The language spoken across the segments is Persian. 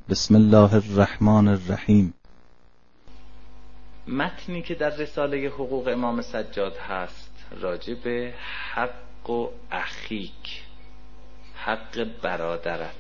بسم الله الرحمن الرحیم. متنی که در رساله حقوق امام سجاد هست راجع به حق و اخیک، حق برادرت.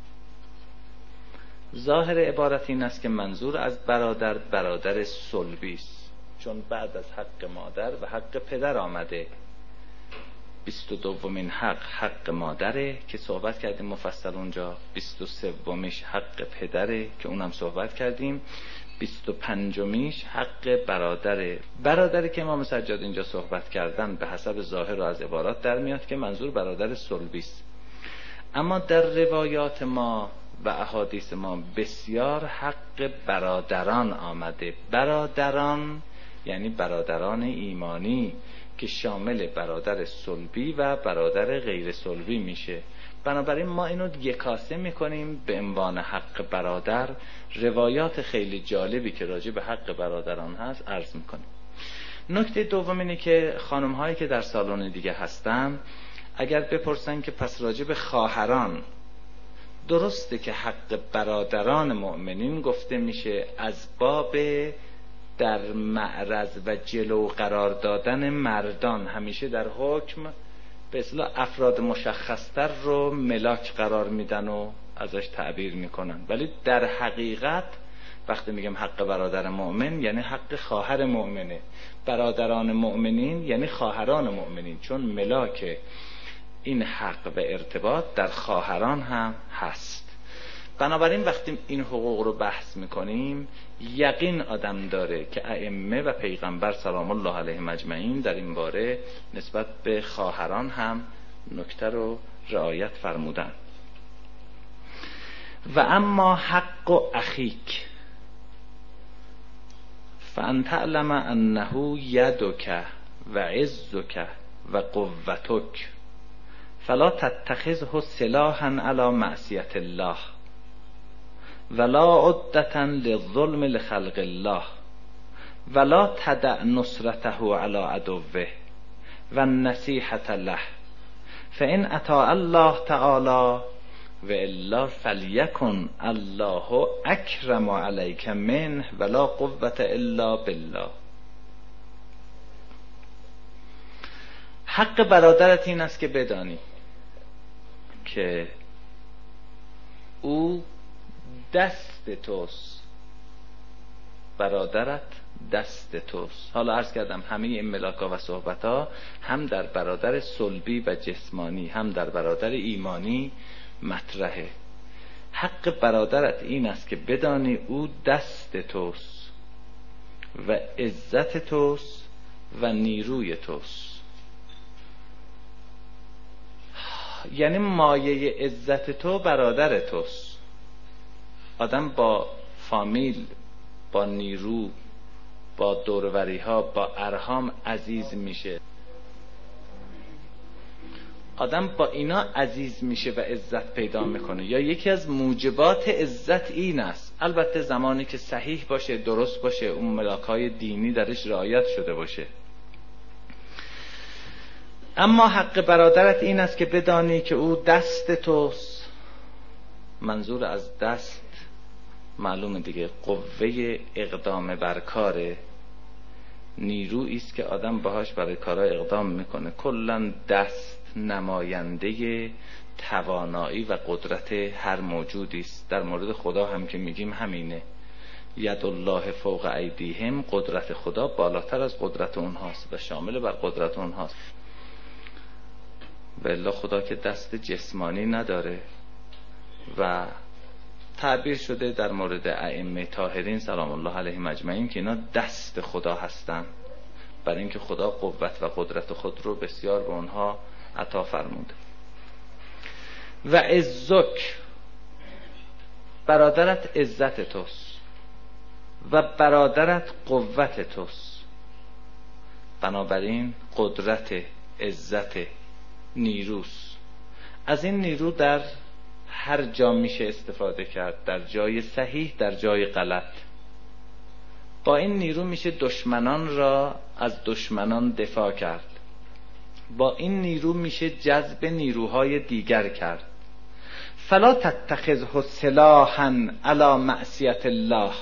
ظاهر عبارت این است که منظور از برادر صلبی است، چون بعد از حق مادر و حق پدر آمده. 22مین حق مادره که صحبت کردیم مفصل اونجا، 23میش حق پدره که اونم صحبت کردیم، 25میش حق برادری که امام سجاد اینجا صحبت کردن به حسب ظاهر و از عبارات در میاد که منظور برادر صلبی است. اما در روایات ما و احادیث ما بسیار حق برادران آمده. برادران یعنی برادران ایمانی که شامل برادر صلبی و برادر غیر صلبی میشه. بنابراین ما اینو یکاسه میکنیم به عنوان حق برادر. روایات خیلی جالبی که راجع به حق برادران هست عرض میکنیم. نکته دوم اینه که خانم هایی که در سالن دیگه هستن اگر بپرسن که پس راجع به خواهران درسته که حق برادران مؤمنین گفته میشه از باب در معرض و جلو قرار دادن مردان، همیشه در حکم به اصطلاح افراد مشخصتر رو ملاک قرار میدن و ازش تعبیر میکنن، ولی در حقیقت وقتی میگم حق برادر مؤمن یعنی حق خواهر مؤمنه. برادران مؤمنین یعنی خواهران مؤمنین، چون ملاک این حق و ارتباط در خواهران هم هست. بنابراین وقتی این حقوق رو بحث میکنیم یقین آدم داره که ائمه و پیغمبر سلام الله علیهم اجمعین در این باره نسبت به خواهران هم نکته رو رعایت فرمودن. و اما حق و اخیک فان تعلم انه یدک و عزک و قوتک فلا تتخذه سلاحا علی معصیت الله ولا عدة للظلم لخلق الله ولا تدع نصرته على عدوه و النصیحة له فإن اطاع الله تعالی و الا فلیکن الله اکرم علیک منه ولا قوة الا بالله. حق برادرت این است که بدانی که او دست توست، برادرت دست توست. حالا عرض کردم همه این ملاکا و صحبتا هم در برادر صلبی و جسمانی هم در برادر ایمانی مطرحه. حق برادرت این است که بدانی او دست توست و عزت توست و نیروی توست. یعنی مایه عزت تو برادر توست. آدم با فامیل، با نیرو، با دوروری ها، با ارحام عزیز میشه. آدم با اینا عزیز میشه و عزت پیدا میکنه. یا یکی از موجبات عزت این است، البته زمانی که صحیح باشه، درست باشه، اون ملاکای دینی درش رعایت شده باشه. اما حق برادرت این است که بدانی که او دست توست. منظور از دست معلومه دیگه، قوه اقدام بر کاره، نیرویی است که آدم باهاش برای کارا اقدام میکنه. کلا دست نماینده توانایی و قدرت هر موجودی است. در مورد خدا هم که میگیم همینه، ید الله فوق ایدیهم، قدرت خدا بالاتر از قدرت اونهاست و شامل بر قدرت اونهاست. و الا خدا که دست جسمانی نداره. و تعبیر شده در مورد ائمه طاهرین سلام الله علیهم اجمعین که اینا دست خدا هستن، برای اینکه خدا قوت و قدرت خود رو بسیار به اونها عطا فرموده. و عزک، برادرت عزت توست و برادرت قوت توست. بنابراین قدرت، عزت، نیروست. از این نیرو در هر جا میشه استفاده کرد، در جای صحیح، در جای غلط. با این نیرو میشه دشمنان را از دشمنان دفاع کرد. با این نیرو میشه جذب نیروهای دیگر کرد. فلا تتخذه سلاحا علی معصیت الله.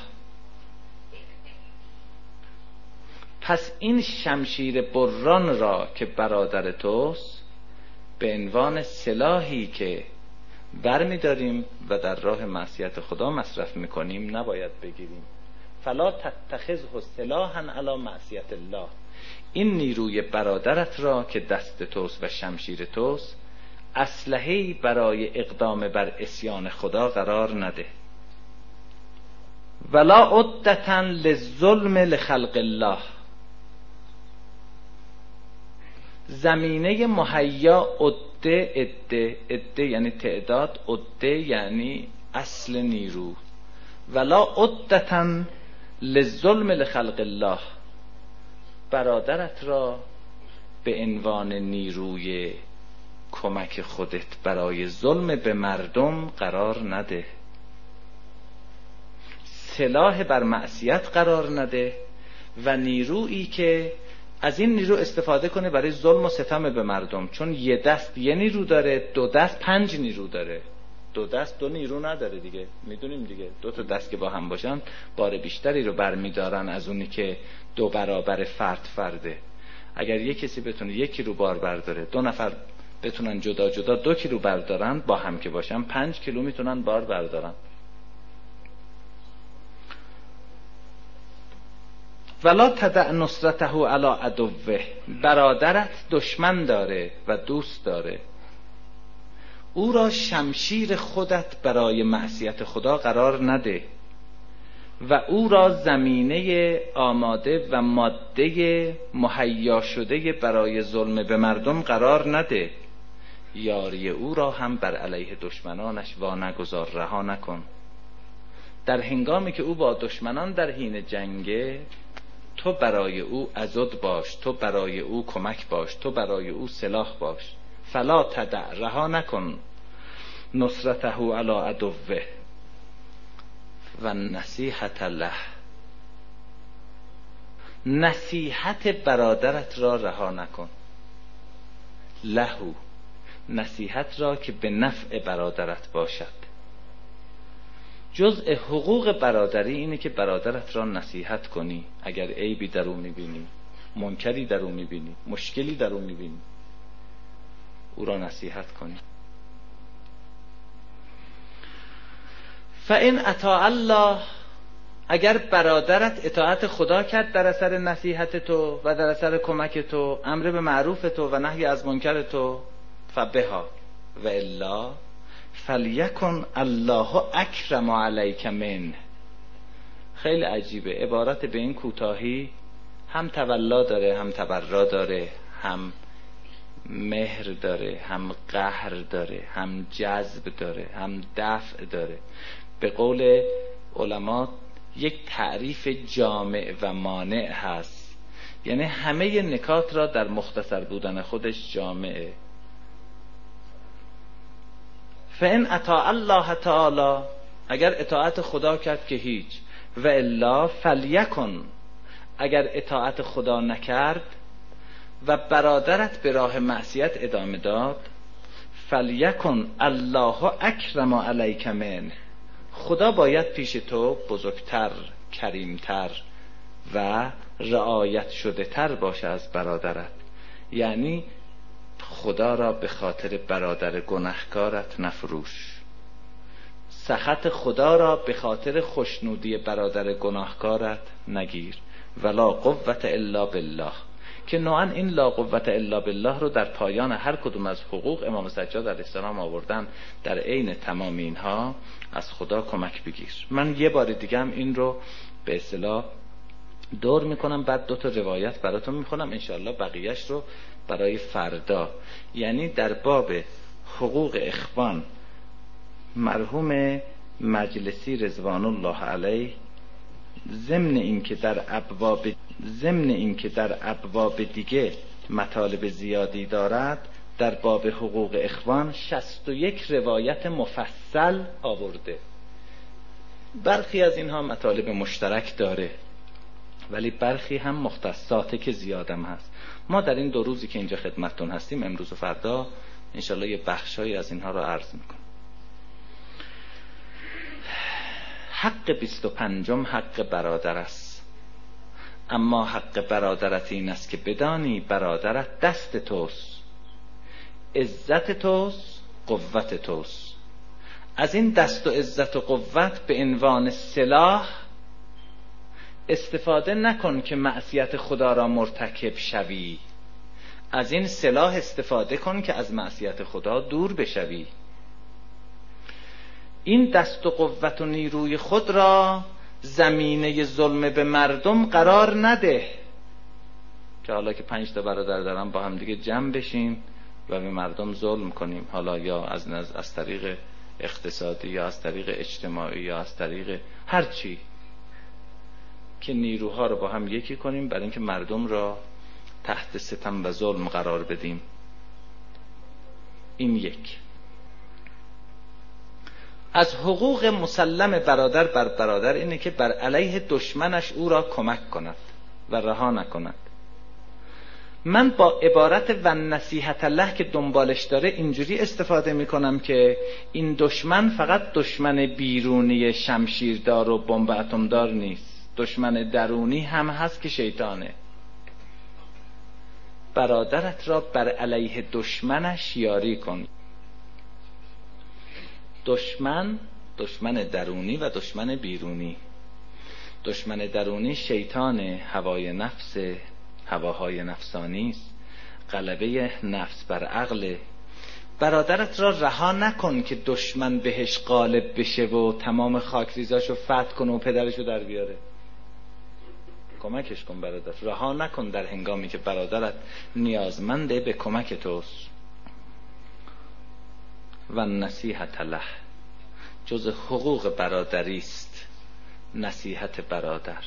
پس این شمشیر بران را که برادر توست به عنوان سلاحی که برمی داریم و در راه معصیت خدا مصرف میکنیم نباید بگیریم. فلا تتخذه سلاحا علی معصیت الله. این نیروی برادرت را که دست توست و شمشیر توست اسلحه‌ای برای اقدام بر عصیان خدا قرار نده. ولا عدة للظلم لخلق الله. زمینه مهیا عده یعنی تعداد، عده یعنی اصل نیرو. ولا عدة للظلم لخلق الله. برادرت را به عنوان نیروی کمک خودت برای ظلم به مردم قرار نده. سلاح بر معصیت قرار نده و نیرویی که از این نیرو استفاده کنه برای ظلم و ستم به مردم. چون یه دست یه نیرو داره، دو دست 5 نیرو داره. دو دست 2 نیرو نداره دیگه، میدونیم دیگه. 2 تا دست که با هم باشن بار بیشتری رو برمیدارن از اونی که 2 برابر فرده. اگر یک کسی بتونه 1 کیلو بار برداره، 2 نفر بتونن جدا جدا 2 کیلو بردارن، با هم که باشن 5 کیلو میتونن بار بردارن. ولا تدع نصرته علی عدوه. برادرت دشمن داره و دوست داره، او را شمشیر خودت برای معصیت خدا قرار نده و او را زمینه آماده و ماده مهیا شده برای ظلم به مردم قرار نده. یاری او را هم بر علیه دشمنانش وا نگذار، رها نکن. در هنگامی که او با دشمنان در حین جنگه، تو برای او عضد باش، تو برای او کمک باش، تو برای او سلاح باش. فلا تدع، رها نکن، نصرته علی عدوه و نصیحت له. نصیحت برادرت را رها نکن. لهو، نصیحت را که به نفع برادرت باشد. جزء حقوق برادری اینه که برادرت را نصیحت کنی. اگر عیبی در او میبینی، منکری در او میبینی، مشکلی در او میبینی، او را نصیحت کنی. فإن اطاع الله. اگر برادرت اطاعت خدا کرد در اثر نصیحت تو و در اثر کمک تو، امر به معروف تو و نهی از منکر تو، فبها و الا فلیکن الله اکرم علیک من. خیلی عجیبه، عبارت به این کوتاهی هم تولا داره، هم تبرا داره، هم مهر داره، هم قهر داره، هم جذب داره، هم دفع داره. به قول علما یک تعریف جامع و مانع هست، یعنی همه نکات را در مختصر بودن خودش جامعه. فإن اطاع الله تعالی. اگر اطاعت خدا کرد که هیچ. و الا فلیکن. اگر اطاعت خدا نکرد و برادرت به راه معصیت ادامه داد، فلیکن الله اکرم علیک من. خدا باید پیش تو بزرگتر، کریمتر و رعایت شده تر باشه از برادرت. یعنی خدا را به خاطر برادر گناهکارت نفروش. سخط خدا را به خاطر خوشنودی برادر گناهکارت نگیر. ولا قوة الا بالله. که نوعا این لا قوة الا بالله رو در پایان هر کدوم از حقوق امام سجاد علیه السلام آوردن. در عین تمام اینها از خدا کمک بگیر. من یه بار دیگه هم این رو به اصطلاح دور میکنم، بعد 2 تا روایت براتون میخونم انشاءالله، بقیهش رو برای فردا. یعنی در باب حقوق اخوان مرحوم مجلسی رضوان الله علیه، ضمن اینکه در ابواب دیگه مطالب زیادی دارد، در باب حقوق اخوان 61 روایت مفصل آورده. برخی از اینها مطالب مشترک داره ولی برخی هم مختصاته که زیادم هست. ما در این 2 روزی که اینجا خدمتتون هستیم، امروز و فردا، انشالله یه بخشایی از اینها رو عرض میکنم. حق 25 حق برادر است. اما حق برادرت این است که بدانی برادرت دست توست، عزت توست، قوت توست. از این دست و عزت و قوت به عنوان سلاح استفاده نکن که معصیت خدا را مرتکب شوی. از این سلاح استفاده کن که از معصیت خدا دور بشوی. این دست و قوت و نیروی خود را زمینه ظلم به مردم قرار نده که حالا که 5 تا برادر دارم با هم دیگه جمع بشیم و به مردم ظلم کنیم، حالا یا از طریق اقتصادی یا از طریق اجتماعی یا از طریق هر چی، که نیروها رو با هم یکی کنیم برای اینکه مردم را تحت ستم و ظلم قرار بدیم. این یک. از حقوق مسلم برادر بر برادر اینه که بر علیه دشمنش او را کمک کند و رها نکند. من با عبارت و نصیحت الله که دنبالش داره اینجوری استفاده میکنم که این دشمن فقط دشمن بیرونی شمشیردار و بمب اتمدار نیست، دشمن درونی هم هست که شیطانه. برادرت را بر علیه دشمنش یاری کن. دشمن درونی و دشمن بیرونی. دشمن درونی شیطان، هوای نفس، هواهای نفسانی است، غلبه نفس بر عقل. برادرت را رها نکن که دشمن بهش غالب بشه و تمام خاکریزاشو فتح کنه و پدرشو در بیاره. کمکش کن برادر، رها نکن در هنگامی که برادرت نیازمنده به کمک توست. و نصیحت له، جز حقوق برادری است نصیحت برادر.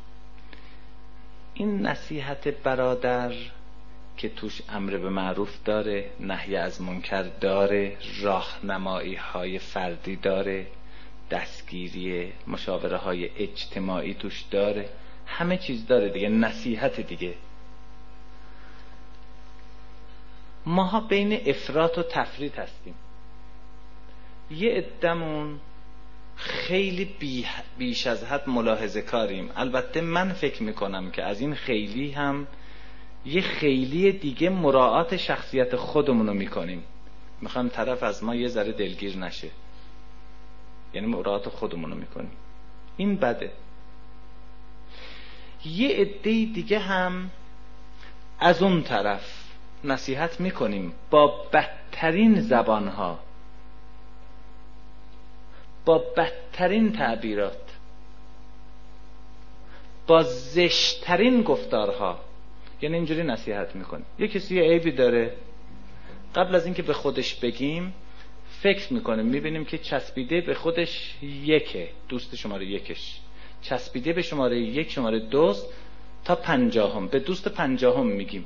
این نصیحت برادر که توش امر به معروف داره، نهی از منکر داره، راهنمایی های فردی داره، دستگیری، مشاوره های اجتماعی توش داره، همه چیز داره دیگه. نصیحت دیگه. ماها بین افراط و تفریط هستیم. یه عدمون خیلی بیش از حد ملاحظه کاریم. البته من فکر میکنم که از این خیلی هم یه خیلی دیگه مراعات شخصیت خودمونو میکنیم. میخوایم طرف از ما یه ذره دلگیر نشه، یعنی مراعات خودمونو میکنیم. این بده. یه عده دیگه هم از اون طرف نصیحت میکنیم با بدترین زبانها، با بدترین تعبیرات، با زشتترین گفتارها. یعنی اینجوری نصیحت میکنیم. یه کسی یه عیبی داره، قبل از اینکه به خودش بگیم فکر میکنیم، میبینیم که چسبیده به خودش یکه، دوست شماره 1، چسبیده به شماره 1، شماره 2 تا 50، به دوست 50 میگیم.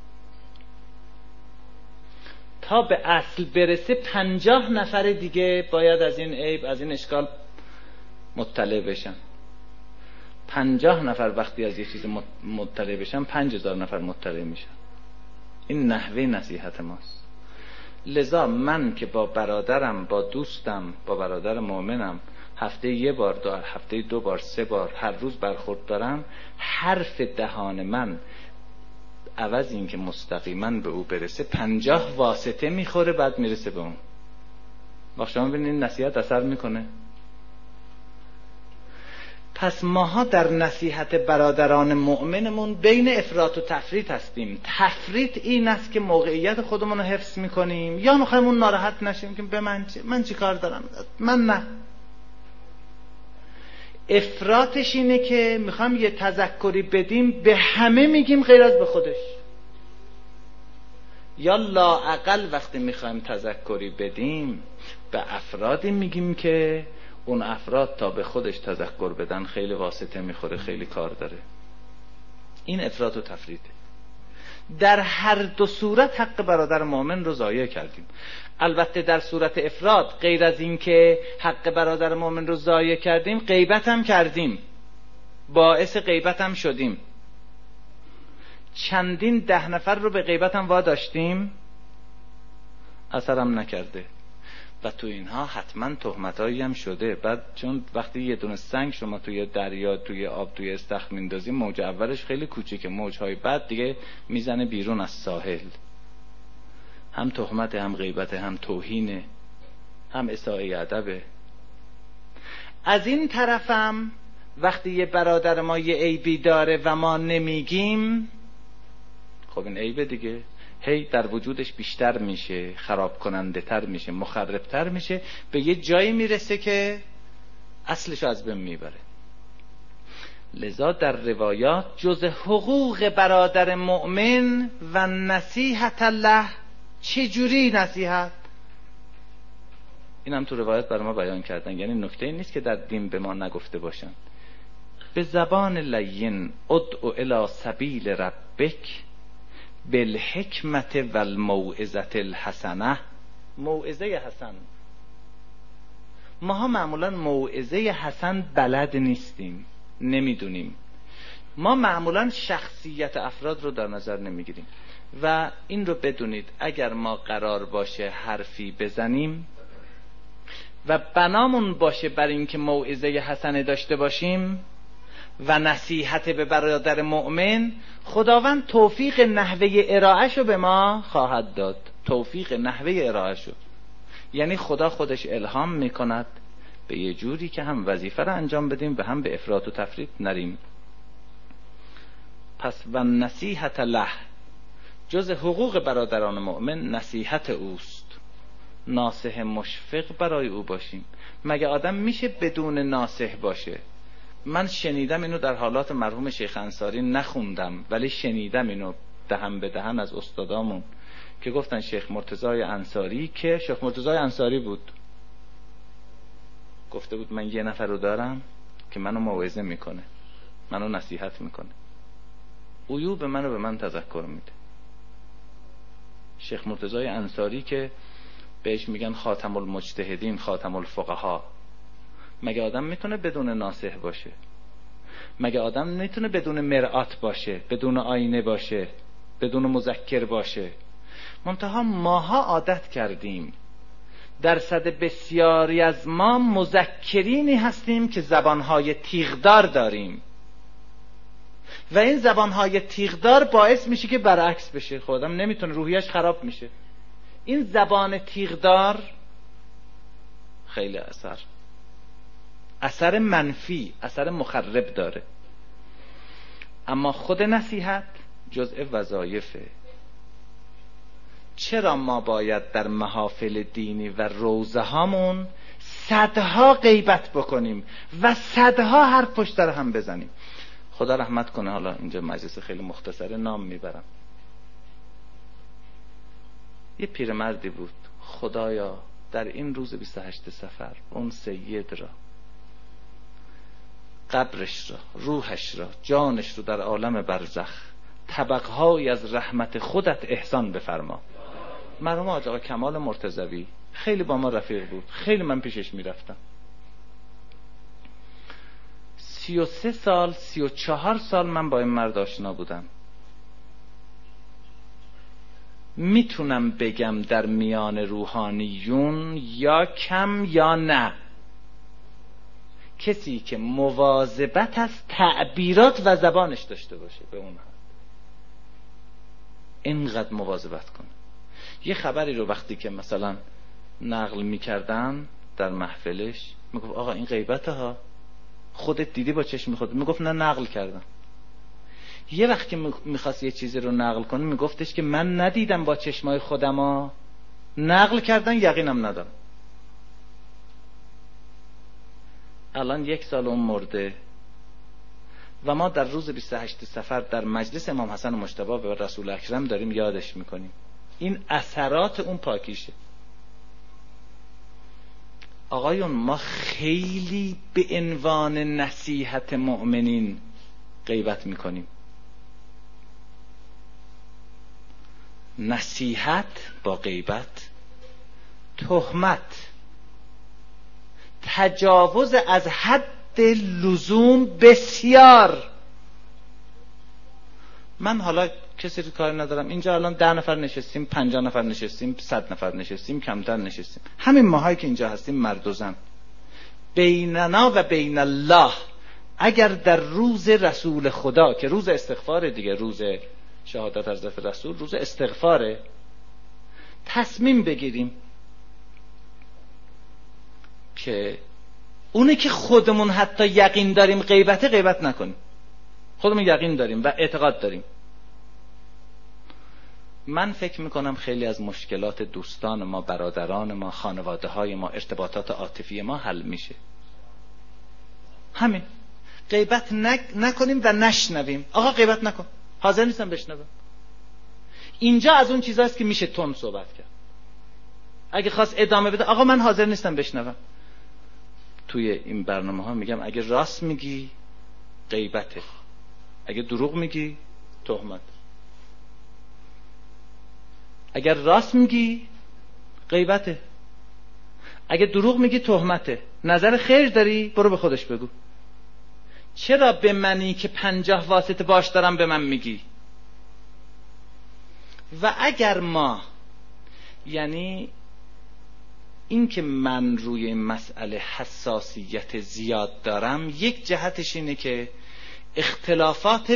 تا به اصل برسه 50 نفر دیگه باید از این عیب، از این اشکال مطلع بشن. 50 نفر وقتی از یه چیز مطلع بشن 5000 نفر مطلع میشن. این نحوه نصیحت ماست. لذا من که با برادرم، با دوستم، با برادر مؤمنم هفته 1 بار، هفته 2 بار، 3 بار هر روز برخورد دارم، حرف دهان من عوض این که مستقیما به او برسه 50 واسطه میخوره، بعد میرسه به اون. وقت شما ببینید نصیحت اثر میکنه. پس ماها در نصیحت برادران مؤمنمون بین افراط و تفریط هستیم. تفریط این است که موقعیت خودمون رو حفظ میکنیم، یا میخوایم اون ناراحت نشیم که به من چی کار دارم، من نه. افراطش اینه که میخوایم یه تذکری بدیم، به همه میگیم غیر از به خودش. یا لااقل وقتی میخوایم تذکری بدیم به افرادی میگیم که اون افراد تا به خودش تذکر بدن خیلی واسطه میخوره، خیلی کار داره. این افراط و تفریطه. در هر دو صورت حق برادر مؤمن رو ضایع کردیم. البته در صورت افراط غیر از این که حق برادر مؤمن رو ضایع کردیم، غیبت هم کردیم، باعث غیبت هم شدیم. چندین 10 نفر رو به غیبت هم واداشتیم، اثرم نکرده. و تو اینها حتما تهمتایی هم شده. بعد چون وقتی یه دونه سنگ شما توی دریا، توی آب، توی استخر میندازی، موج اولش خیلی کوچیکه، موجهای بعد دیگه میزنه بیرون از ساحل. هم تهمت، هم غیبت، هم توهینه، هم اساءه ادبه. از این طرفم وقتی یه برادر ما یه عیبی داره و ما نمیگیم، خب این عیبه دیگه، هی در وجودش بیشتر میشه، خراب کننده تر میشه، مخرب تر میشه، به یه جایی میرسه که اصلشو از بین میبره. لذا در روایات جز حقوق برادر مؤمن و نصیحت الله، چجوری نصیحت؟ این هم تو روایت برای ما بیان کردن، یعنی نکته نیست که در دین به ما نگفته باشن. به زبان لین ادعو الی سبیل ربک بالحکمت و الموعظة الحسنه. موعظه حسن، ماها معمولا موعظه حسن بلد نیستیم، نمیدونیم. ما معمولا شخصیت افراد رو در نظر نمیگیریم و این رو بدونید اگر ما قرار باشه حرفی بزنیم و بنامون باشه بر این که موعظه حسنه داشته باشیم و نصیحت به برادر مؤمن، خداوند توفیق نحوه ارائهشو به ما خواهد داد. توفیق نحوه ارائهشو یعنی خدا خودش الهام میکند به یه جوری که هم وظیفه رو انجام بدیم و هم به افراط و تفریط نریم. پس و نصیحت له، جز حقوق برادران مؤمن نصیحت اوست. ناصح مشفق برای او باشیم. مگه آدم میشه بدون ناصح باشه؟ من شنیدم اینو در حالات مرحوم شیخ انصاری، نخوندم ولی شنیدم اینو دهن به دهن از استادامون که گفتن شیخ مرتضی انصاری، که شیخ مرتضی انصاری بود، گفته بود من یه نفر رو دارم که منو موعظه میکنه، منو نصیحت میکنه، عیوب منو به من تذکر میده. شیخ مرتضی انصاری که بهش میگن خاتم المجتهدین، خاتم الفقها. مگه آدم میتونه بدون ناصح باشه؟ مگه آدم میتونه بدون مرآت باشه، بدون آینه باشه، بدون مذکر باشه؟ منتها ماها عادت کردیم، درصد بسیاری از ما مذکرینی هستیم که زبانهای تیغدار داریم و این زبانهای تیغدار باعث میشه که برعکس بشه. خودم نمیتونه، روحیش خراب میشه. این زبان تیغدار خیلی اثر منفی، اثر مخرب داره. اما خود نصیحت جزء وظایفه. چرا ما باید در محافل دینی و روزه هامون صدها غیبت بکنیم و صدها حرف پشت سر هم بزنیم؟ خدا رحمت کنه، حالا اینجا مجلس خیلی مختصره، نام میبرم. یه پیرمردی بود، خدایا در این روز 28 صفر اون سید را، قبرش را، روحش را، جانش رو در عالم برزخ طبقهایی از رحمت خودت احسان بفرما. مرحوم حاج آقا کمال مرتضوی خیلی با ما رفیق بود، خیلی من پیشش میرفتم. 33 سال 34 سال من با این مرد آشنا بودم. میتونم بگم در میان روحانیون یا کم یا نه کسی که مواظبت از تعبیرات و زبانش داشته باشه به اون حد، اینقدر مواظبت کنه. یه خبری رو وقتی که مثلا نقل میکردن در محفلش، میگفت آقا این غیبته ها، خودت دیدی با چشم خودت؟ میگفت نه نقل کردم. یه وقت که میخواست یه چیزی رو نقل کنه میگفتش که من ندیدم با چشمای خودم ها، نقل کردن یقینم ندارم. الان 1 سال اون مرده و ما در روز 28 صفر در مجلس امام حسن مجتبی و رسول اکرم داریم یادش میکنیم. این اثرات اون پاکیشه. آقایون ما خیلی به عنوان نصیحت مؤمنین غیبت میکنیم. نصیحت با غیبت، تهمت، تجاوز از حد لزوم بسیار. من حالا کسی رو کار ندارم، اینجا الان 10 نفر نشستیم، 50 نفر نشستیم، 100 نفر نشستیم، کمتر نشستیم، همین ماهایی که اینجا هستیم مرد و زن، بیننا و بین الله، اگر در روز رسول خدا که روز استغفار دیگه، روز شهادت حضرت رسول روز استغفاره، تصمیم بگیریم که اونه که خودمون حتی یقین داریم غیبت نکنیم، خودمون یقین داریم و اعتقاد داریم. من فکر میکنم خیلی از مشکلات دوستان ما، برادران ما، خانواده های ما، ارتباطات عاطفی ما حل میشه. همین، غیبت نکنیم و نشنویم. آقا غیبت نکن، حاضر نیستم بشنوم. اینجا از اون چیزاست که میشه تون صحبت کرد. اگه خواست ادامه بده، آقا من حاضر نیستم بشنوم. توی این برنامه ها میگم اگه راست میگی غیبته، اگه دروغ میگی تهمت. اگر راست میگی غیبته، اگه دروغ میگی تهمته. نظر خیر داری برو به خودش بگو. چرا به منی که 50 واسطه باش دارم به من میگی؟ و اگر ما، یعنی این که من روی این مسئله حساسیت زیاد دارم، یک جهتش اینه که اختلافات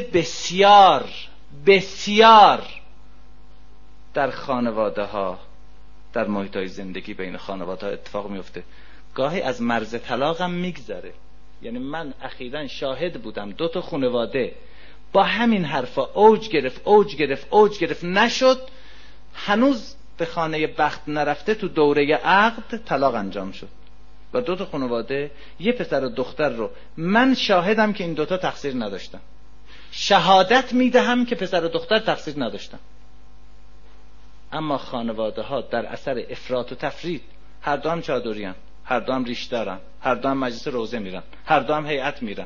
بسیار در خانواده ها، در محیط های زندگی بین خانواده ها اتفاق میفته، گاهی از مرز طلاقم میگذره. یعنی من اخیراً شاهد بودم 2 تا خانواده با همین حرفا اوج گرفت نشد، هنوز به خانه بخت نرفته، تو دوره عقد طلاق انجام شد و 2 تا خانواده، یه پسر و دختر رو من شاهدم که این 2 تا تقصیر نداشتن، شهادت میدهم که پسر و دختر تقصیر نداشتن. اما خانواده ها در اثر افراط و تفرید، هر دو هم چادریان، هر دو هم ریش دارن، هر دو هم مجلس روزه میرن، هر دو هم هیئت میرن،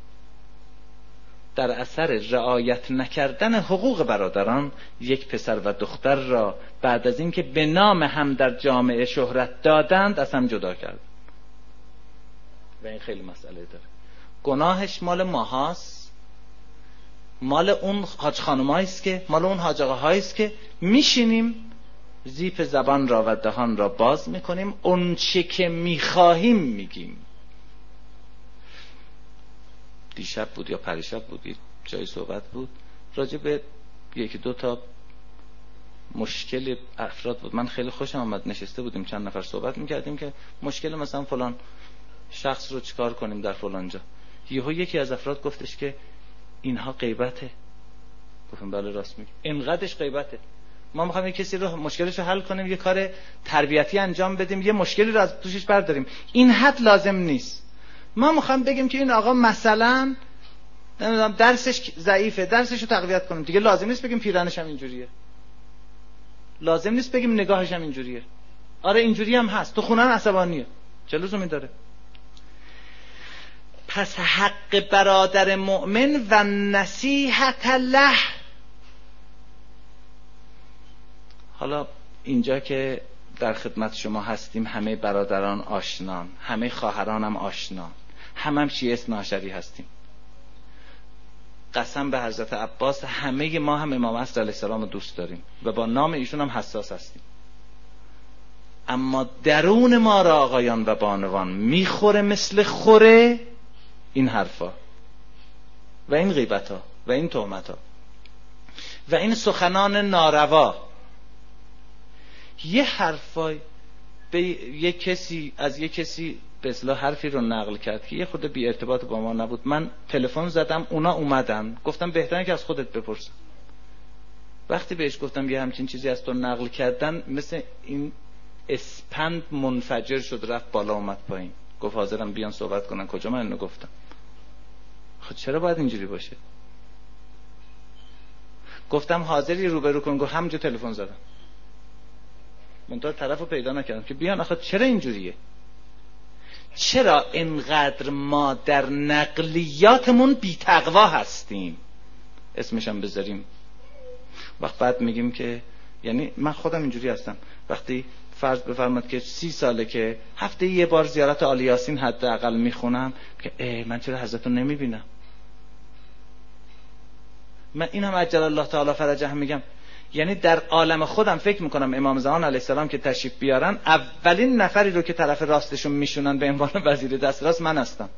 در اثر رعایت نکردن حقوق برادران یک پسر و دختر را بعد از اینکه به نام هم در جامعه شهرت دادند از هم جدا کرد. و این خیلی مسئله داره. گناهش مال ماهاست، مال اون حاج خانماییست که، مال اون حاج آقاهاییست که میشینیم زیپ زبان را و دهان را باز میکنیم، اون چه که میخواهیم میگیم. دیشب بود یا پریشب بود جای صحبت بود راجع به 1-2 تا مشکل افراد بود. من خیلی خوشم آمد، نشسته بودیم چند نفر صحبت میکردیم که مشکل مثلا فلان شخص رو چیکار کنیم در فلان جا. یهو یکی از افراد گفتش که اینها غیبته. گفتم بله راست میگی، اینقدرش غیبته. ما میخوایم کسی رو مشکلش رو حل کنیم، یه کار تربیتی انجام بدیم، یه مشکلی رو از توشش برداریم، این حد لازم نیست. ما میخوایم بگیم که این آقا مثلا نمیدونم درسش ضعیفه، درسش رو تقویت کنیم. دیگه لازم نیست بگیم پیرنش هم اینجوریه، لازم نیست بگیم نگاهش هم اینجوریه. آره اینجوری هم هست، تو خونم عصبانیه، چه لزومی داره؟ پس حق برادر مؤمن و نصیحت له. حالا اینجا که در خدمت شما هستیم، همه برادران آشنان، همه خواهرانم آشنان، هم شیعه اثناعشری هستیم. قسم به حضرت عباس همه ما هم امام عصر علیه السلام رو دوست داریم و با نام ایشون هم حساس هستیم. اما درون ما را آقایان و بانوان میخوره مثل خوره این حرفا و این غیبتا و این تهمتا و این سخنان ناروا. یه حرفای به یک کسی از یک کسی به اصطلاح حرفی رو نقل کرد که یه خود بی ارتباط با ما نبود. من تلفن زدم، اونا اومدن، گفتم بهتره که از خودت بپرسم. وقتی بهش گفتم یه همچین چیزی از تو نقل کردن، مثل این اسپند منفجر شد، رفت بالا اومد پایین. گفت حاضرم بیان صحبت کنن. کجا من اینو گفتم؟ خب چرا باید اینجوری باشه؟ گفتم حاضری روبرو کن؟ گفت همونجا تلفن زدم، منتها طرفو پیدا نکردم که بیان. آخه چرا اینجوریه؟ چرا اینقدر ما در نقلیاتمون بی تقوا هستیم؟ اسمشم بذاریم. وقت بعد میگیم که، یعنی من خودم اینجوری هستم، وقتی فرض بفرماد که 30 ساله که هفته یه بار زیارت آل یاسین حداقل میخونم، که من چرا حضرت رو نمیبینم؟ من این هم عجل الله تعالی فرجه هم میگم، یعنی در عالم خودم فکر میکنم امام زمان علیه السلام که تشریف بیارن اولین نفری رو که طرف راستشون میشونن به عنوان وزیر دست راست من هستم.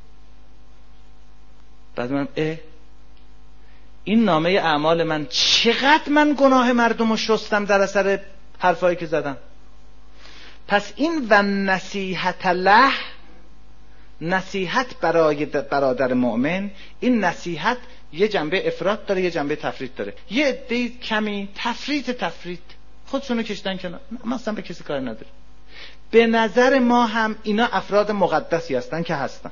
بعد من این نامه اعمال من، چقدر من گناه مردم رو شستم در اثر حرفایی که زدم. پس این و نصیحت له، نصیحت برای برادر مؤمن، این نصیحت یه جنبه افراط داره، یه جنبه تفرید داره. یه عده کمی تفرید خودشونو کشتن کنار، ما اصلا به کسی کار نداره. به نظر ما هم اینا افراد مقدسی هستن که هستن،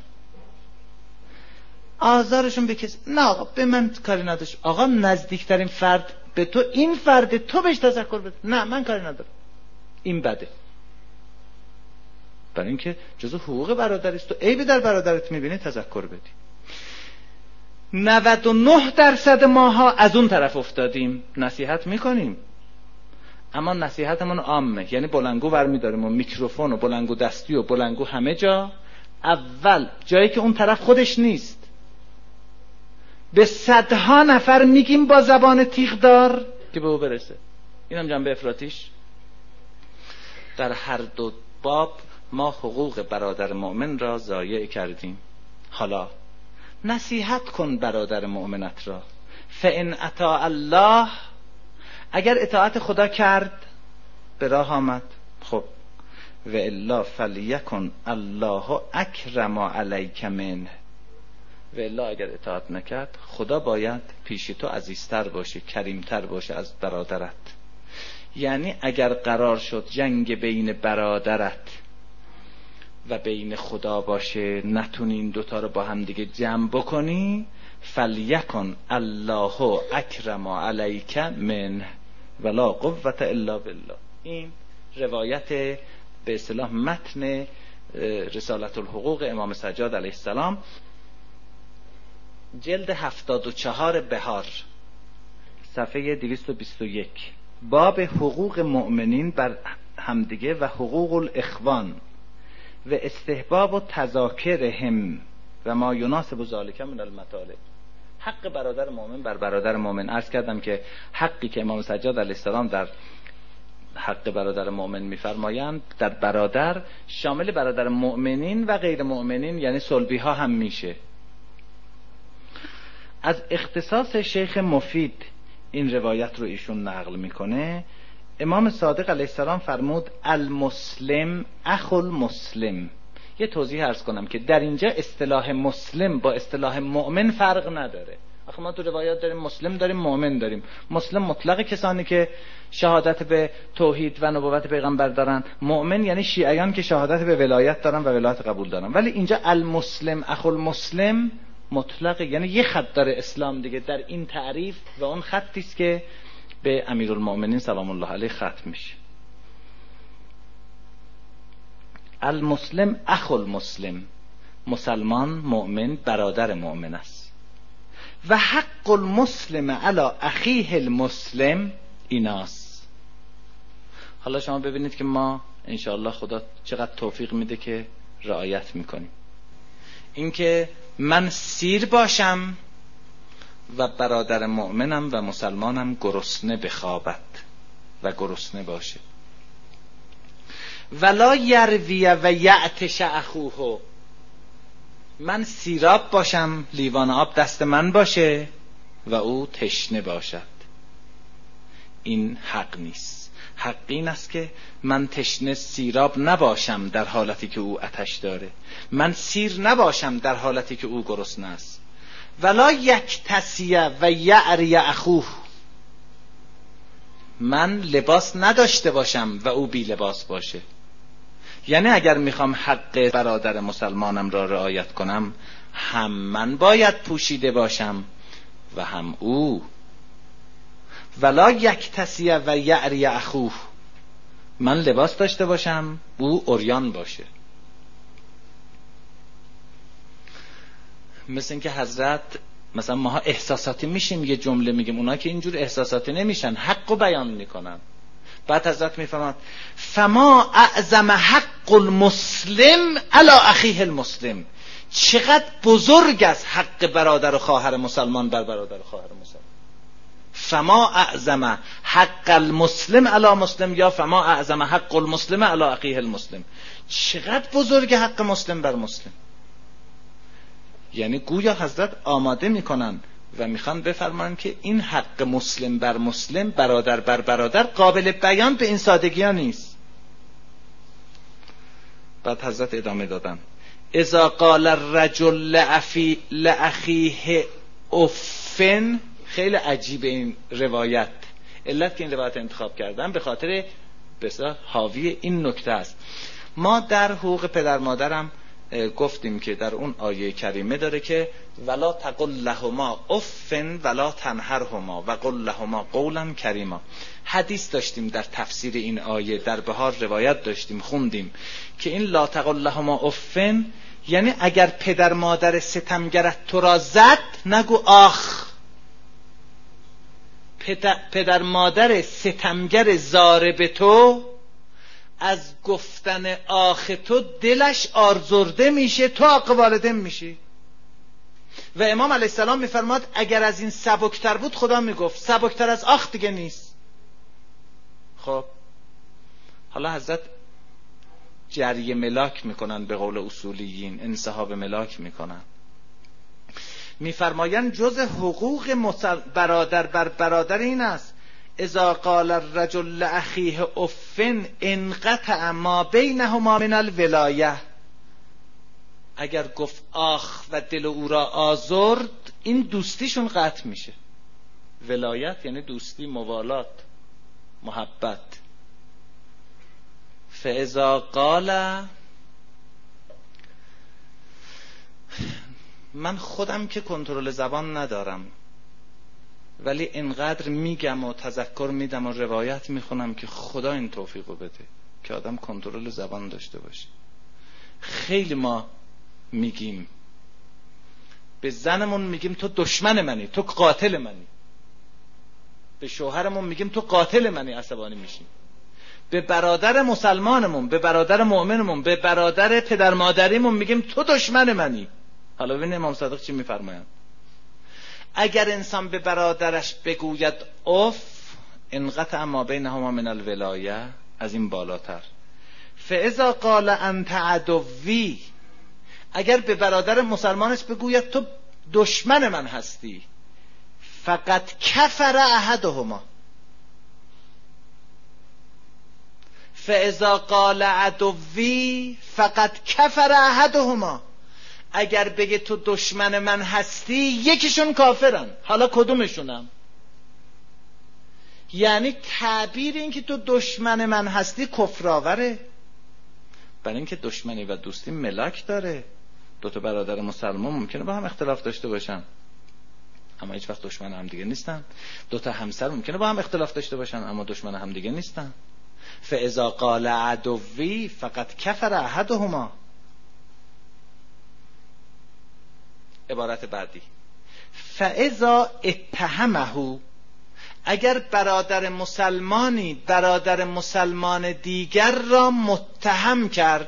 آزارشون به کسی نه آقا به من کاری نداشت. آقا نزدیکترین فرد به تو این فرد، تو بهش تذکر بده. نه من کاری ندارم، این بده. برای اینکه جزو حقوق برادری است، تو عیبی در برادرت میبینی تذکر بدی. 99% ماها از اون طرف افتادیم، نصیحت میکنیم اما نصیحتمون عامه، یعنی بلنگو برمیداریم و میکروفون و بلنگو دستی و بلنگو همه جا، اول جایی که اون طرف خودش نیست به صدها نفر میگیم با زبان تیغدار که به او برسه. اینم جنبه افراطیش. در هر دو باب ما حقوق برادر مؤمن را ضایع کردیم. حالا نصیحت کن برادر مؤمنت را. فإن اطاع الله، اگر اطاعت خدا کرد به راه آمد، خب و الا فلیکن الله اکرم علیک منه، و الا اگر اطاعت نکرد خدا باید پیش تو عزیزتر باشه، کریمتر باشه از برادرت. یعنی اگر قرار شد جنگ بین برادرت و بین خدا باشه، نتونی این دوتا رو با هم دیگه جمع بکنی، فلیکن الله اکرم علیک منه ولا قوة الا بالله. این روایت به اصطلاح متن رسالت الحقوق امام سجاد علیه السلام، جلد 74 بهار، صفحه 221، باب حقوق مؤمنین بر همدیگه و حقوق الاخوان و استحباب و تذاکرهم و ما یناسب ذلک من المطالب. حق برادر مؤمن بر برادر مؤمن. عرض کردم که حقی که امام سجاد علیه السلام در حق برادر مؤمن میفرمایند در برادر شامل برادر مؤمنین و غیر مؤمنین، یعنی صلبی ها هم میشه. از اختصاص شیخ مفید این روایت رو ایشون نقل میکنه. امام صادق علیه السلام فرمود المسلم اخو المسلم. یه توضیح عرض کنم که در اینجا اصطلاح مسلم با اصطلاح مؤمن فرق نداره. آخه ما تو روایات داریم مسلم داریم مؤمن داریم. مسلم مطلق کسانی که شهادت به توحید و نبوت پیغمبر دارن، مؤمن یعنی شیعیان که شهادت به ولایت دارن و ولایت قبول دارن. ولی اینجا المسلم اخو المسلم مطلق، یعنی یه خط داره اسلام دیگه در این تعریف و اون خطی است که به امیرالمؤمنین سلام الله علیه ختم میشه. المسلم اخو المسلم، مسلمان مؤمن برادر مؤمن است. و حق المسلم علی اخیه المسلم ایناست. حالا شما ببینید که ما انشاءالله خدا چقدر توفیق میده که رعایت میکنیم. اینکه من سیر باشم و برادر مؤمنم و مسلمانم گرسنه بخوابد و گرسنه باشه. ولا یروی و یعطش اخوه، من سیراب باشم، لیوان آب دست من باشه و او تشنه باشد. این حق نیست. حق این است که من تشنه سیراب نباشم در حالتی که او آتش داره، من سیر نباشم در حالتی که او گرسنه است. ولا یکتسی و یعری اخوه، من لباس نداشته باشم و او بی لباس باشه. یعنی اگر میخوام حق برادر مسلمانم را رعایت کنم، هم من باید پوشیده باشم و هم او. ولا یکتسی و یعری اخوه، من لباس داشته باشم او عریان باشه. مثل اینکه حضرت مثلا ماها احساساتی میشیم، یه جمله میگیم، اونا که اینجور احساساتی نمیشن، حقو بیان میکنن. بعد حضرت میفرماد فما اعظم حق المسلم علی اخیه المسلم، چقدر بزرگ است حق برادر و خواهر مسلمان بر برادر و خواهر مسلمان. فما اعظم حق المسلم علی مسلم، یا فما اعظم حق المسلم علی اخیه المسلم. چقدر بزرگ حق مسلم بر مسلم. یعنی گویا حضرت آماده میکنن و میخوان بفرمایند که این حق مسلم بر مسلم، برادر بر برادر، قابل بیان به این سادگی ها نیست. بعد حضرت ادامه دادن اذا قال الرجل لاخیه افن. خیلی عجیب این روایت. علت که این روایت انتخاب کردم به خاطر بسیار حاوی این نکته است. ما در حقوق پدر مادرم گفتیم که در اون آیه کریمه داره که ولا تقل لهما افن ولا تنهرهما و قل لهما قولا کریما. حدیث داشتیم در تفسیر این آیه، در بهار روایت داشتیم خوندیم که این لا تقل لهما افن یعنی اگر پدر مادر ستمگرت تو را زد نگو آخ. پدر مادر ستمگر ضارب تو از گفتن آخ تو دلش آزرده میشه، تو حق والدین میشی. و امام علیه السلام میفرماد اگر از این سبکتر بود خدا میگفت سبکتر از آخ دیگه نیست. خب حالا حضرت جری ملاک میکنن، به قول اصولیین انسحاب ملاک میکنن، میفرمایند جز حقوق برادر بر برادر این است اذا قال الرجل لاخیه افن انقطع ما بینهما من الولایه. اگر گفت آخ و دل او را آزرد، این دوستیشون قطع میشه. ولایت یعنی دوستی، موالات، محبت. فاذا قال، من خودم که کنترل زبان ندارم ولی اینقدر میگم و تذکر میدم و روایت میخونم که خدا این توفیقو بده که آدم کنترل زبان داشته باشه. خیلی ما میگیم به زنمون میگیم تو دشمن منی، تو قاتل منی. به شوهرمون میگیم تو قاتل منی، عصبانی میشیم. به برادر مسلمانمون، به برادر مؤمنمون، به برادر پدر مادریمون میگیم تو دشمن منی. حالا ببین امام صادق چی میفرمایند. اگر انسان به برادرش بگوید اف انقطع ما بینهما من الولایه، از این بالاتر. فاذا قال انت عدوی، اگر به برادر مسلمانش بگوید تو دشمن من هستی، فقط کفر احدهما. فاذا قال عدوی فقط کفر احدهما، اگر بگه تو دشمن من هستی یکیشون کافرن. حالا کدومشونم؟ یعنی تعبیر این که تو دشمن من هستی کفرآوره. برای اینکه دشمنی و دوستی ملاک داره. دو تا برادر مسلمان ممکنه با هم اختلاف داشته باشن اما هیچ وقت دشمن هم دیگه نیستن. دو تا همسر ممکنه با هم اختلاف داشته باشن اما دشمن هم دیگه نیستن. فاذا قال عدوی فقط کفر احدهما. عبارت بعدی فاذا اتهمه، اگر برادر مسلمانی برادر مسلمان دیگر را متهم کرد،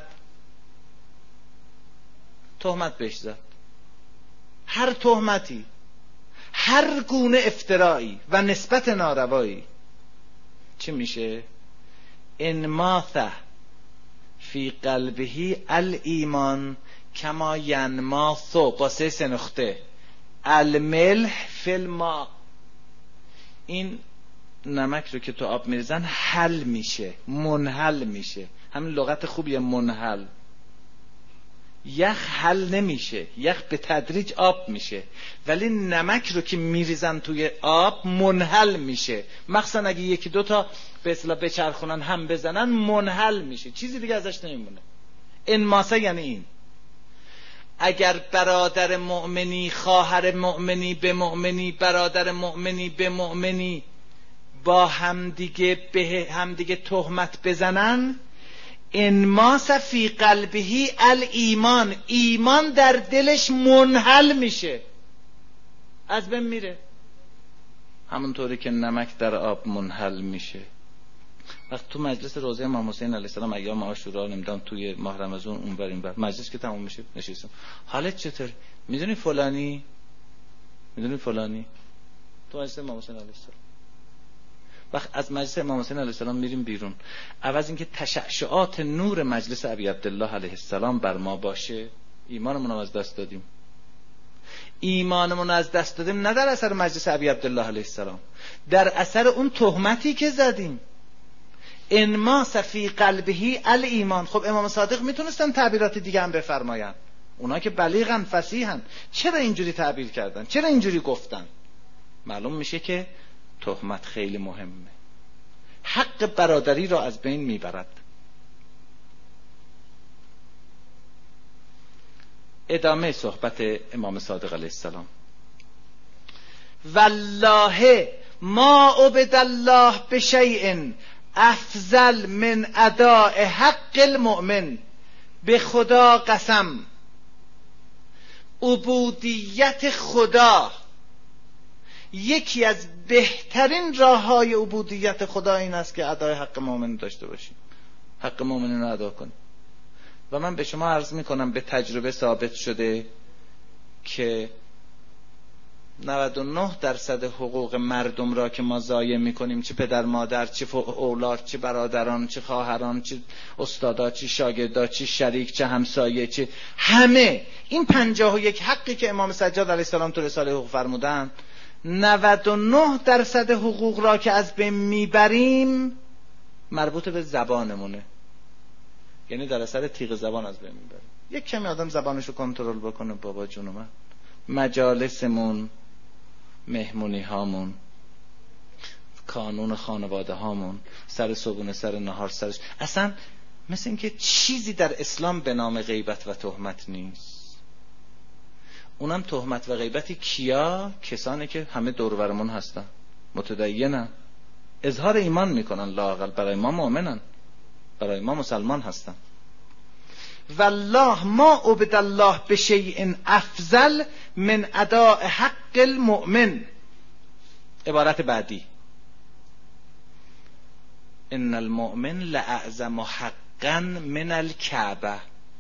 تهمت بهش زد، هر تهمتی، هر گونه افترایی و نسبت ناروایی، چی میشه؟ انماث فی قلبه الایمان کما ینماث، با سه نقطه، الملح فی الماء. این نمک رو که تو آب میریزن حل میشه، منحل میشه. همین لغت خوبیه، منحل. یخ حل نمیشه، یخ به تدریج آب میشه، ولی نمک رو که میریزن توی آب منحل میشه. مخصوصا اگه یکی دو تا به اصطلاح بچرخونن هم بزنن منحل میشه، چیزی دیگه ازش نمیمونه. انماسه یعنی این. اگر برادر مؤمنی، خواهر مؤمنی به مؤمنی، برادر مؤمنی به مؤمنی با همدیگه به همدیگه تهمت بزنن، انماس فی قلبه الایمان، ایمان در دلش منحل میشه، از بین میره. همونطوری که نمک در آب منحل میشه. وقت تو مجلس روضه امام حسین علیه السلام ایام عاشورا، نمیدونم توی ماه رمضان اونور اینور، مجلس که تموم میشه نشستم، حالت چطور؟ میدونی فلانی؟ تو مجلس امام حسین علیه السلام. وقت از مجلس امام حسین علیه السلام میریم بیرون، عوض اینکه تشعشعات نور مجلس ابی عبدالله علیه السلام بر ما باشه، ایمانمون رو از دست دادیم. ایمانمون رو از دست دادیم نه در اثر مجلس ابی عبدالله علیه السلام، در اثر اون تهمتی که زدیم. انماس فی قلبه الایمان. خب امام صادق میتونستن تعبیرات دیگه هم بفرماین، اونا که بلیغن فصیحن، چرا اینجوری تعبیر کردن؟ چرا اینجوری گفتن؟ معلوم میشه که تهمت خیلی مهمه، حق برادری را از بین میبرد. ادامه صحبت امام صادق علیه السلام: والله ما عبد الله بشیء افضل من اداء حق المؤمن. به خدا قسم، عبودیت خدا، یکی از بهترین راههای عبودیت خدا این است که ادای حق مؤمن داشته باشیم، حق مؤمنین رو ادا کنیم. و من به شما عرض میکنم به تجربه ثابت شده که 99% حقوق مردم را که ما ضایع میکنیم، چه پدر مادر، چه اولاد، چه برادران، چه خواهران، چه استادا، چه شاگردا، چه شریک، چه همسایه، چه همه این 51 حقی که امام سجاد علیه السلام تو رساله حقوق فرمودن، 99% حقوق را که از بین میبریم مربوط به زبانمونه. یعنی در اثر تیغ زبان از بین میبریم. یک کمی آدم زبانشو کنترل بکنه، بابا جون من، مجالسمون، مهمونی هامون، کانون خانواده هامون، سر صبحونه، سر نهار، سرش، اصلا مثل این که چیزی در اسلام به نام غیبت و تهمت نیست. اونم تهمت و غیبتی کیا؟ کسانی که همه دور و برمون هستن، متدینن، اظهار ایمان میکنن، لااقل برای ما مؤمنن، برای ما مسلمان هستن. والله ما عبد الله بشیء افضل من اداء حق المؤمن. عبارت بعدی: ان المؤمن لأعظم حقا من الكعبه.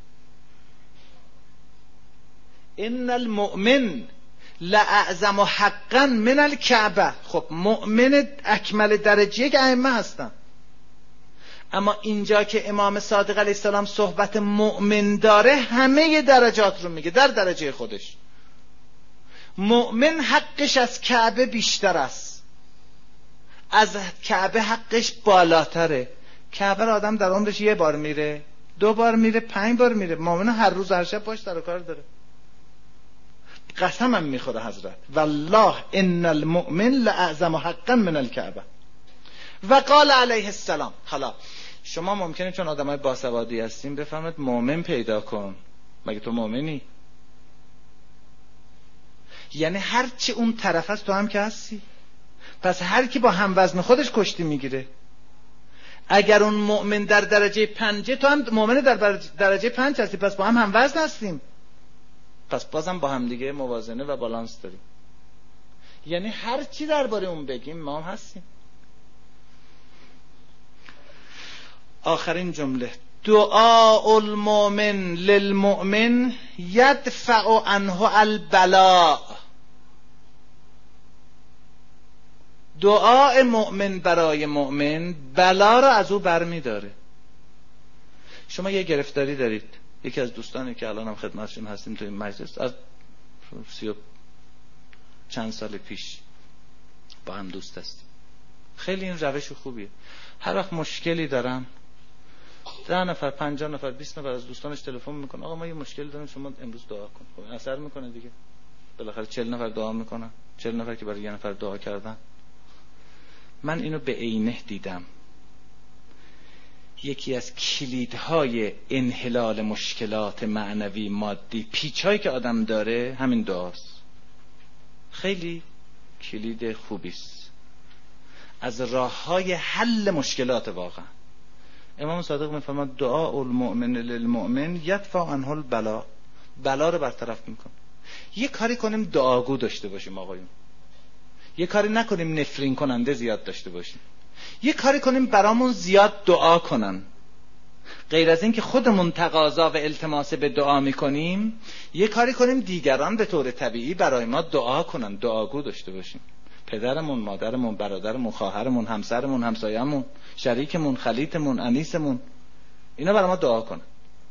ان المؤمن لأعظم حقا من الكعبه. خب مؤمن اکمل درجه که ائمه هستن، اما اینجا که امام صادق علیه السلام صحبت مؤمن داره همه درجات رو میگه در درجه خودش. مؤمن حقش از کعبه بیشتر است، از کعبه حقش بالاتره. کعبه را آدم در عمرش یه بار میره، 2 بار میره، 5 بار میره. مؤمن هر روز هر شب باش سر و کار داره. قسمم میخوره حضرت: والله ان المؤمن لأعظم حقا من الكعبه. و قال علیه السلام. حالا شما ممکنه چون آدمای باسوادی هستین بفهمید مؤمن پیدا کن. مگه تو مؤمنی؟ یعنی هر چی اون طرف است تو هم که هستی. پس هر کی با هم وزن خودش کشتی میگیره. اگر اون مؤمن در درجه 5، تو هم مؤمن در درجه 5 هستی، پس با هم وزن هستیم. پس بازم با هم دیگه موازنه و بالانس داریم. یعنی هر چی درباره اون بگیم ما هم هستیم. آخرین جمله: دعاء المؤمن للمؤمن یدفع عنه البلاء. دعای مؤمن برای مؤمن بلا را از او برمی داره. شما یه گرفتاری دارید، یکی از دوستانی که الان هم خدمتشون هستیم تو این مجلس، از 30 چند سال پیش با هم دوست هستیم. خیلی این روش خوبیه. هر وقت مشکلی دارن 10 نفر، 50 نفر، 20 نفر از دوستانش تلفن میکنه: آقا ما یه مشکل داریم، شما امروز دعا کن. خب اثر میکنه دیگه. بالاخره 40 نفر دعا میکنن، 40 نفر که برای یه نفر دعا کردن. من اینو به عینه دیدم. یکی از کلیدهای انحلال مشکلات معنوی مادی، پیچایی که آدم داره، همین دعاست. خیلی کلید خوبیست، از راههای حل مشکلات واقعا. امام صادق میفرماد: دعاء المؤمن للمؤمن یدفع عنه البلاء. بلا رو برطرف میکنه. یه کاری کنیم دعاگو داشته باشیم آقایون، یه کاری نکنیم نفرین کننده زیاد داشته باشیم، یه کاری کنیم برامون زیاد دعا کنن. غیر از این که خودمون تقاضا و التماس به دعا میکنیم، یه کاری کنیم دیگران به طور طبیعی برای ما دعا کنن، دعاگو داشته باشیم. پدرمون، مادرمون، برادرمون، خواهرمون، همسرمون، همسایه‌مون، شریکمون، خلیطمون، انیسمون، اینا برای ما دعا کنن.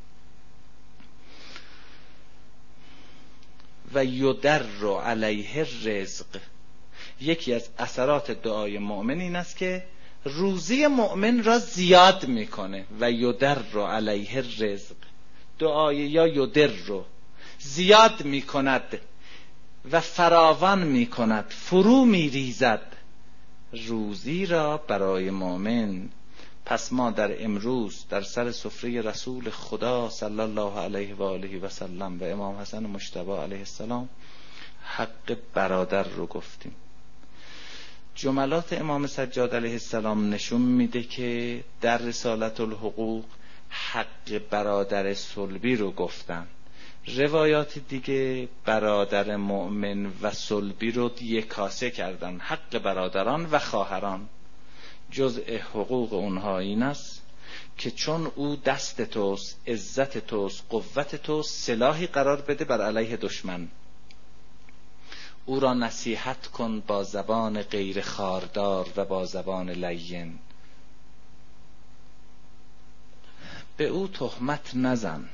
و یدر علیه الرزق، یکی از اثرات دعای مؤمن این است که روزی مؤمن را زیاد میکنه. و یدر علیه الرزق، دعای یا یدر رو زیاد میکند و فراوان میکند، فرو میریزد روزی را برای مؤمن. پس ما در امروز در سر سفره رسول خدا صلی الله علیه و آله و سلم و امام حسن مجتبی علیه السلام حق برادر رو گفتیم. جملات امام سجاد علیه السلام نشون میده که در رسالت الحقوق حق برادر صلبی رو گفتن. روایات دیگه برادر مؤمن و صلبی رو یکاسه کردن، حق برادران و خواهران. جزء حقوق اونها این است که چون او دست توست، عزت توست، قوت توست، سلاحی قرار بده بر علیه دشمن. او را نصیحت کن با زبان غیر خاردار و با زبان لین. به او تهمت نزن،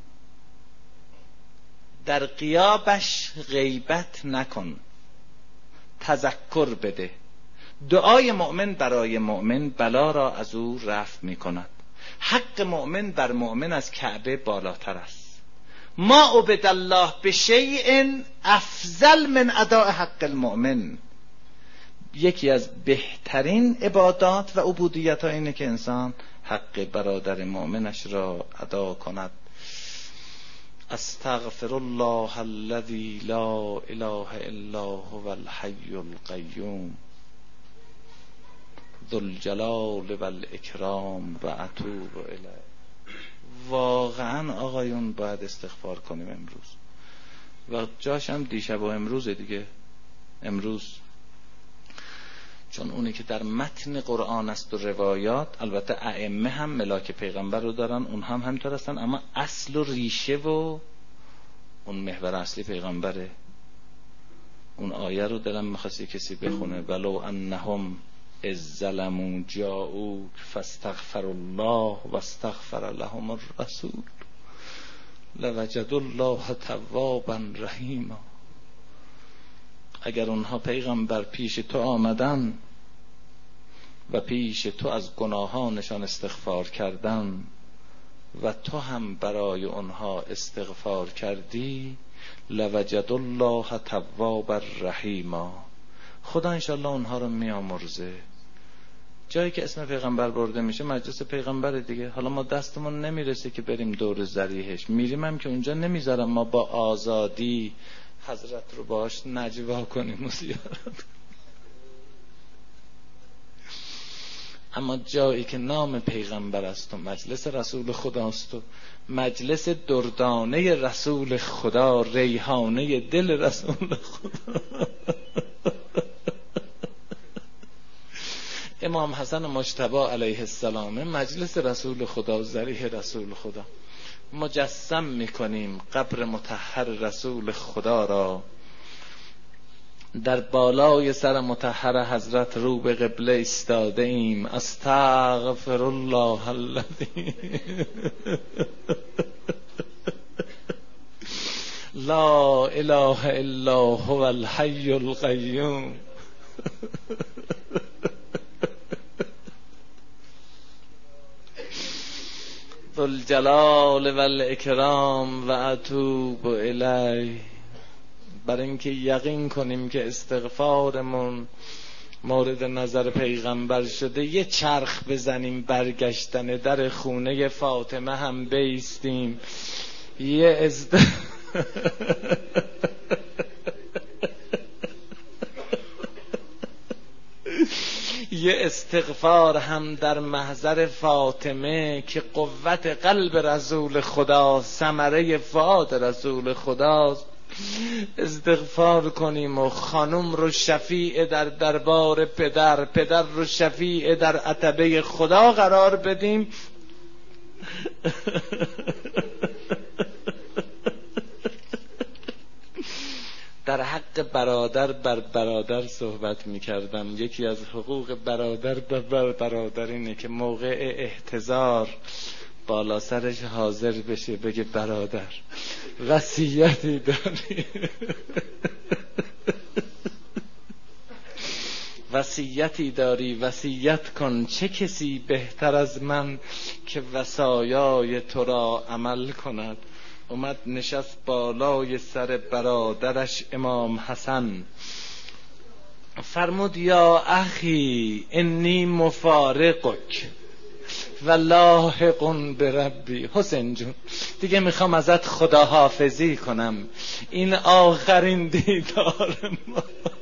در غیابش غیبت نکن، تذکر بده. دعای مؤمن برای مؤمن بلا را از او رفع می کند. حق مؤمن بر مؤمن از کعبه بالاتر است. ما عبد الله بشیء افضل من اداء حق المؤمن. یکی از بهترین عبادات و عبودیت ها اینه که انسان حق برادر مؤمنش را ادا کند. استغفر الله الذي لا اله الا هو الحي القيوم ذو الجلال والاکرام و اتوب الیه. واقعا آقایون باید استغفار کنیم امروز و جاش هم دیشب و امروز دیگه. امروز چون اونی که در متن قرآن است و روایات، البته ائمه هم ملاک پیغمبر رو دارن، اون هم همینطور هستن، اما اصل و ریشه و اون محور اصلی پیغمبره. اون آیه رو دلم می‌خواد کسی بخونه، ولو انهم اذ ظلموا جاءوک فاستغفروا الله واستغفر لهم الرسول لوجدوا الله توابا رحیما. اگر اونها پیغمبر پیش تو آمدن و پیش تو از گناهانشان استغفار کردن و تو هم برای اونها استغفار کردی، لوجدوا الله توابا رحیما. خدا انشالله اونها رو میامرزه. جایی که اسم پیغمبر برده میشه مجلس پیغمبر دیگه. حالا ما دستمون نمیرسه که بریم دور ذریحش، میریم هم که اونجا نمیذارم ما با آزادی حضرت رو باش نجوا کنیم و زیارت. اما جایی که نام پیغمبر است و مجلس رسول خداست و مجلس دردانه رسول خدا، ریحانه دل رسول خدا، امام حسن مجتبی علیه السلام، مجلس رسول خدا و ذریح رسول خدا، مجسم میکنیم قبر مطهر رسول خدا را. در بالای سر مطهر حضرت رو به قبله ایستاده ایم. استغفر الله الذی لا اله الا هو الحی القیوم ذو الجلال والاکرام و اتوب الیه. برای اینکه یقین کنیم که استغفارمون مورد نظر پیغمبر شده، یه چرخ بزنیم برگشتن در خونه فاطمه هم بیستیم، یه استغفار هم در محضر فاطمه که قوت قلب رسول خدا، ثمره فؤاد رسول خداست، استغفار کنیم و خانم رو شفیع در دربار پدر، پدر رو شفیع در عتبه خدا قرار بدیم. در حق برادر بر برادر صحبت میکردم. یکی از حقوق برادر بر برادر اینه که موقع احتضار بالا سرش حاضر بشه، بگه برادر وصیتی داری وصیتی داری، وصیت کن. چه کسی بهتر از من که وصایای تو را عمل کند. اومد نشست بالای سر برادرش امام حسن، فرمود یا اخی انی مفارقک و لاحق بربی. حسین جون دیگه میخوام ازت خداحافظی کنم، این آخرین دیدار ما.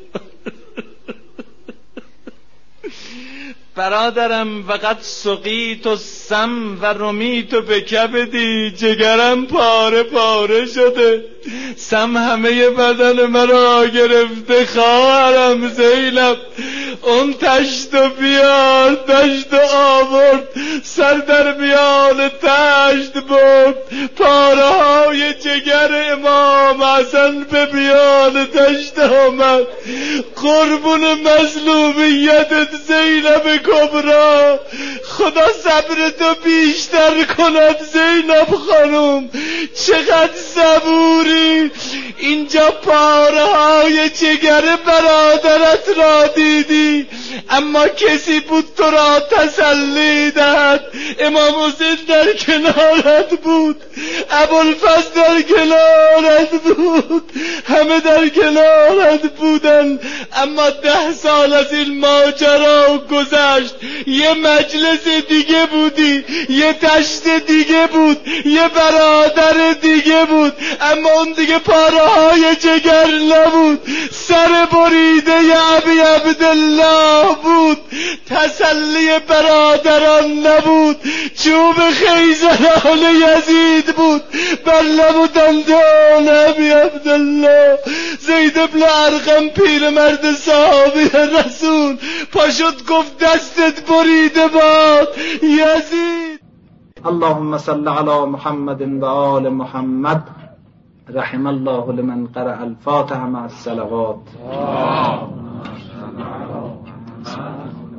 برادرم وقت سقیت و سم و رمیت و به کبدی، جگرم پاره پاره شده، سم همه بدن مرا گرفته. خواهرم زینب اون تشت و بیار، تشت و آورد، سر در میان تشت برد، پاره های جگر امام حسن به میان تشت آمد. قربون مظلومیتت زینب کبرا، خدا صبرتو بیشتر کند زینب خانم، چقدر صبوری. اینجا پاره های جگر برادرت را دیدی، اما کسی بود تو را تسلی دهد. امام حسین در کنارت بود، ابوالفضل در کنارت بود، همه در کنارت بودن. اما 10 سال از این ماجرا گذشت، یه مجلس دیگه بودی، یه تشت دیگه بود، یه برادر دیگه بود، اما اون دیگه پاره های جگر نبود، سر بریده ی ابی عبدالله بود، تسلی برادران نبود، چوب خیزران یزید بود بر لب و دندان ابی عبدالله. زید بن ارقم پیرمرد صحابی رسول پاشد گفت دستت بریده باد یزید. اللهم صل علی محمد و آل محمد. رحم الله لمن قرأ الفاتحه مع الصلوات.